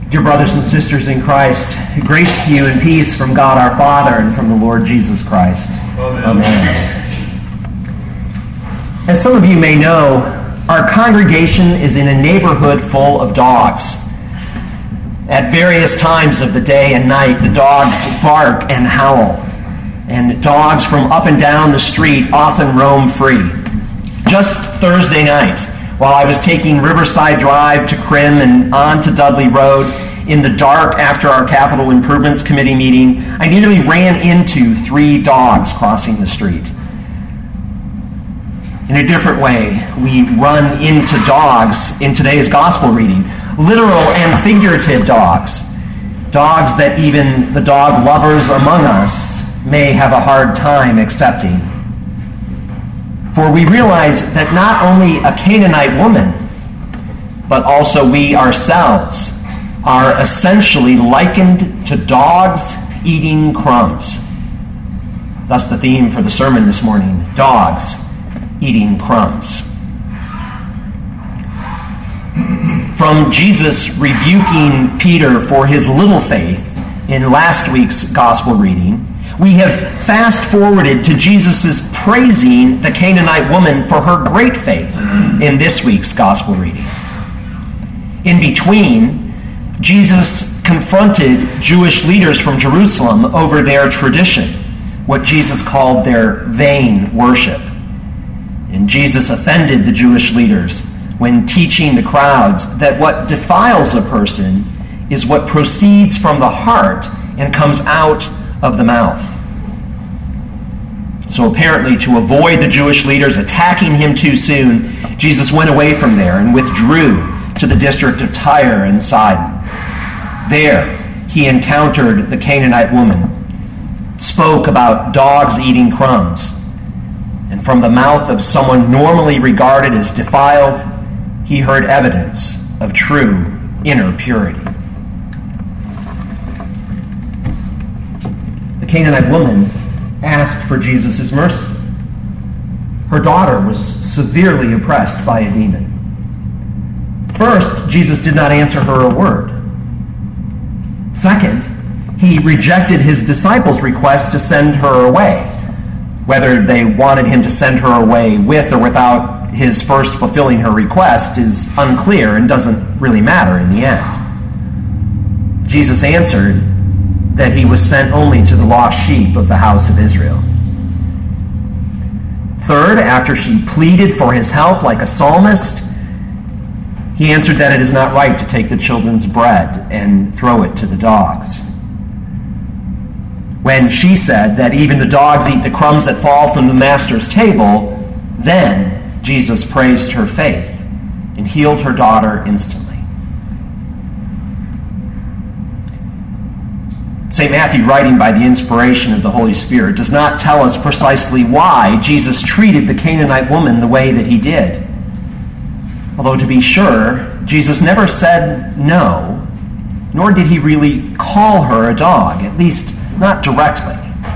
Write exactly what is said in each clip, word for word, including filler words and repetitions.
Dear brothers and sisters in Christ, grace to you and peace from God our Father and from the Lord Jesus Christ. Amen. Amen. As some of you may know, our congregation is in a neighborhood full of dogs. At various times of the day and night, the dogs bark and howl, and dogs from up and down the street often roam free. Just Thursday night, while I was taking Riverside Drive to Crim and on to Dudley Road, in the dark after our Capital Improvements Committee meeting, I nearly ran into three dogs crossing the street. In a different way, we run into dogs in today's gospel reading. Literal and figurative dogs. Dogs that even the dog lovers among us may have a hard time accepting. For we realize that not only a Canaanite woman, but also we ourselves are essentially likened to dogs eating crumbs. Thus the theme for the sermon this morning, dogs eating crumbs. From Jesus rebuking Peter for his little faith in last week's gospel reading, we have fast-forwarded to Jesus' praising the Canaanite woman for her great faith in this week's gospel reading. In between, Jesus confronted Jewish leaders from Jerusalem over their tradition, what Jesus called their vain worship. And Jesus offended the Jewish leaders when teaching the crowds that what defiles a person is what proceeds from the heart and comes out of the mouth. So apparently, to avoid the Jewish leaders attacking him too soon, Jesus went away from there and withdrew to the district of Tyre and Sidon. There, he encountered the Canaanite woman, spoke about dogs eating crumbs, and from the mouth of someone normally regarded as defiled, he heard evidence of true inner purity. The Canaanite woman asked for Jesus' mercy. Her daughter was severely oppressed by a demon. First, Jesus did not answer her a word. Second, he rejected his disciples' request to send her away. Whether they wanted him to send her away with or without his first fulfilling her request is unclear and doesn't really matter in the end. Jesus answered that he was sent only to the lost sheep of the house of Israel. Third, after she pleaded for his help like a psalmist, he answered that it is not right to take the children's bread and throw it to the dogs. When she said that even the dogs eat the crumbs that fall from the master's table, then Jesus praised her faith and healed her daughter instantly. Saint Matthew, writing by the inspiration of the Holy Spirit, does not tell us precisely why Jesus treated the Canaanite woman the way that he did. Although, to be sure, Jesus never said no, nor did he really call her a dog, at least not directly.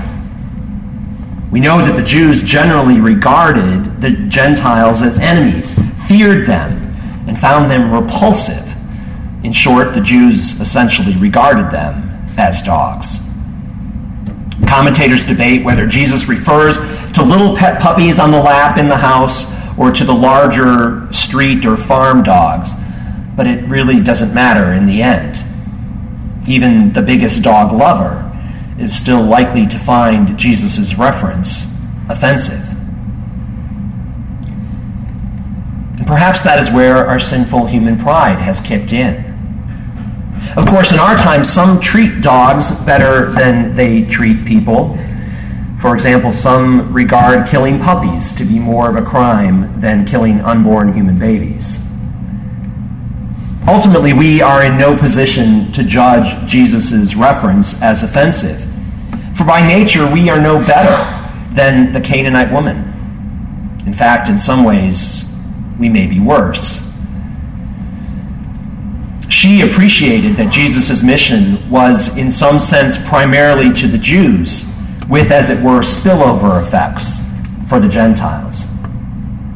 We know that the Jews generally regarded the Gentiles as enemies, feared them, and found them repulsive. In short, the Jews essentially regarded them as dogs. Commentators debate whether Jesus refers to little pet puppies on the lap in the house or to the larger street or farm dogs, but it really doesn't matter in the end. Even the biggest dog lover is still likely to find Jesus' reference offensive. And perhaps that is where our sinful human pride has kicked in. Of course, in our time, some treat dogs better than they treat people. For example, some regard killing puppies to be more of a crime than killing unborn human babies. Ultimately, we are in no position to judge Jesus' reference as offensive. For by nature, we are no better than the Canaanite woman. In fact, in some ways, we may be worse. She appreciated that Jesus' mission was, in some sense, primarily to the Jews, with, as it were, spillover effects for the Gentiles.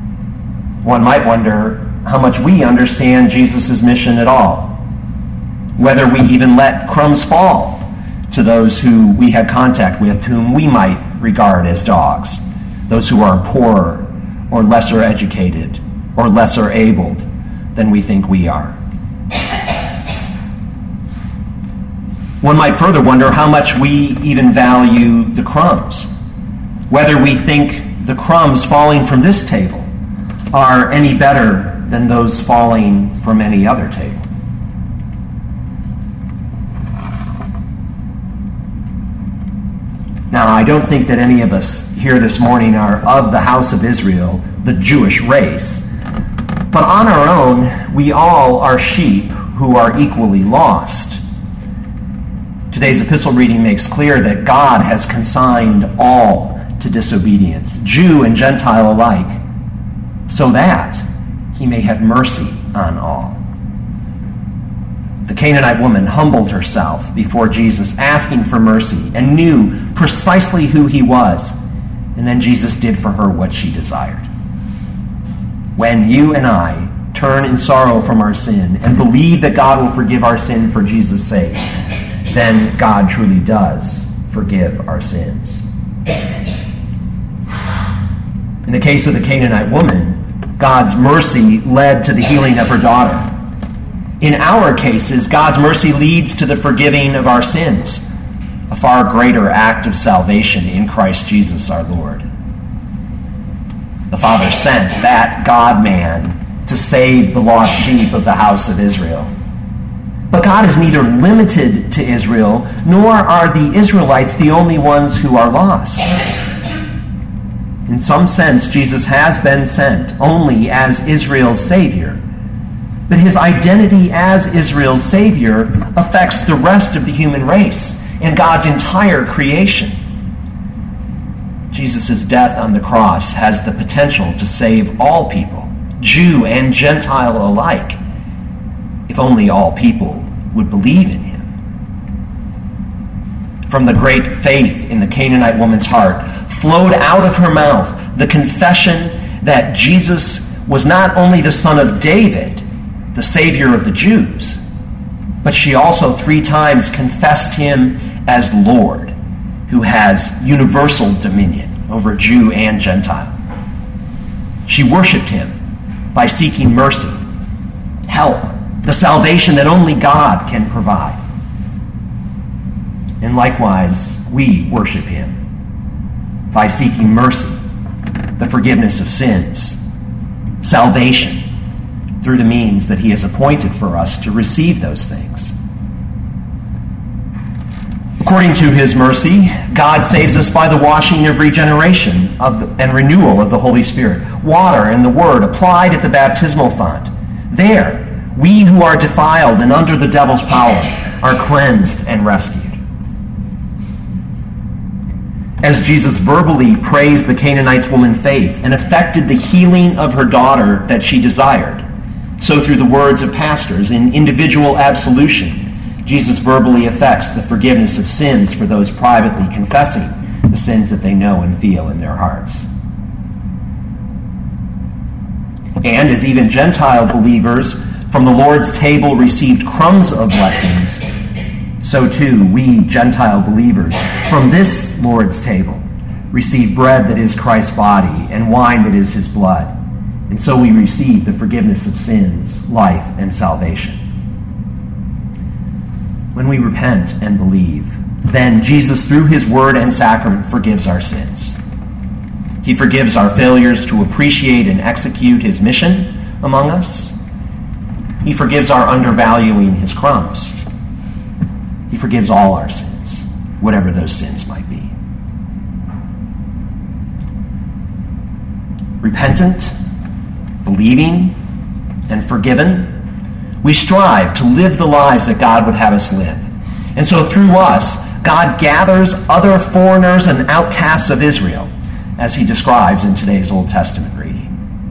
One might wonder how much we understand Jesus' mission at all. whether we even let crumbs fall to those who we have contact with, whom we might regard as dogs, those who are poorer or lesser educated or lesser abled than we think we are. One might further wonder how much we even value the crumbs, whether we think the crumbs falling from this table are any better than those falling from any other table. Now, I don't think that any of us here this morning are of the house of Israel, the Jewish race, but on our own, we all are sheep who are equally lost. Today's epistle reading makes clear that God has consigned all to disobedience, Jew and Gentile alike, so that he may have mercy on all. The Canaanite woman humbled herself before Jesus, asking for mercy, and knew precisely who he was. And then Jesus did for her what she desired. When you and I turn in sorrow from our sin and believe that God will forgive our sin for Jesus' sake, then God truly does forgive our sins. In the case of the Canaanite woman, God's mercy led to the healing of her daughter. In our cases, God's mercy leads to the forgiving of our sins, a far greater act of salvation in Christ Jesus our Lord. The Father sent that God-man to save the lost sheep of the house of Israel. But God is neither limited to Israel, nor are the Israelites the only ones who are lost. In some sense, Jesus has been sent only as Israel's Savior. But his identity as Israel's Savior affects the rest of the human race and God's entire creation. Jesus' death on the cross has the potential to save all people, Jew and Gentile alike, if only all people would believe in him. From the great faith in the Canaanite woman's heart flowed out of her mouth the confession that Jesus was not only the Son of David, the Savior of the Jews, but she also three times confessed him as Lord, who has universal dominion over Jew and Gentile. She worshiped him by seeking mercy, help, the salvation that only God can provide. And likewise, we worship him by seeking mercy, the forgiveness of sins, salvation, through the means that he has appointed for us to receive those things. According to his mercy, God saves us by the washing of regeneration of the, and renewal of the Holy Spirit, water and the word applied at the baptismal font. There, we who are defiled and under the devil's power are cleansed and rescued. As Jesus verbally praised the Canaanite woman's faith and effected the healing of her daughter that she desired, so through the words of pastors in individual absolution, Jesus verbally effects the forgiveness of sins for those privately confessing the sins that they know and feel in their hearts. And as even Gentile believers from the Lord's table received crumbs of blessings, so too we Gentile believers from this Lord's table receive bread that is Christ's body and wine that is his blood. And so we receive the forgiveness of sins, life, and salvation. When we repent and believe, then Jesus, through his word and sacrament, forgives our sins. He forgives our failures to appreciate and execute his mission among us. He forgives our undervaluing his crumbs. He forgives all our sins, whatever those sins might be. Repentant, believing, and forgiven, we strive to live the lives that God would have us live. And so through us, God gathers other foreigners and outcasts of Israel, as he describes in today's Old Testament reading.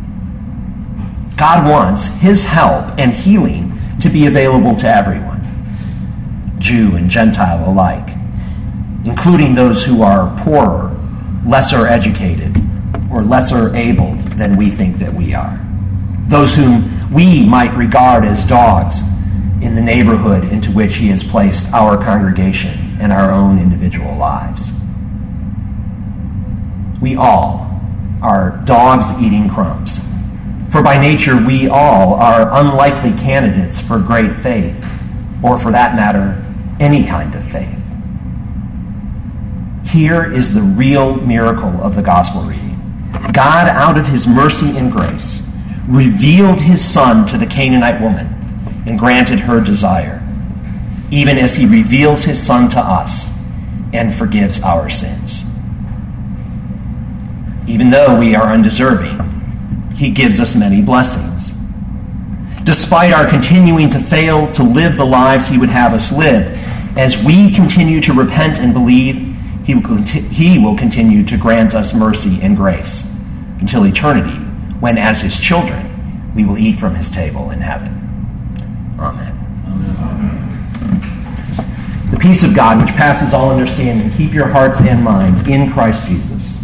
God wants his help and healing to be available to everyone, Jew and Gentile alike, including those who are poorer, lesser educated, or lesser abled than we think that we are. Those whom we might regard as dogs in the neighborhood into which he has placed our congregation and our own individual lives. We all are dogs eating crumbs, for by nature we all are unlikely candidates for great faith, or for that matter, any kind of faith. Here is the real miracle of the gospel reading. God, out of his mercy and grace, revealed his Son to the Canaanite woman and granted her desire, even as he reveals his Son to us and forgives our sins. Even though we are undeserving, he gives us many blessings. Despite our continuing to fail to live the lives he would have us live, as we continue to repent and believe, he will, conti- he will continue to grant us mercy and grace until eternity, when as his children, we will eat from his table in heaven. Amen. Amen. The peace of God, which passes all understanding, keep your hearts and minds in Christ Jesus.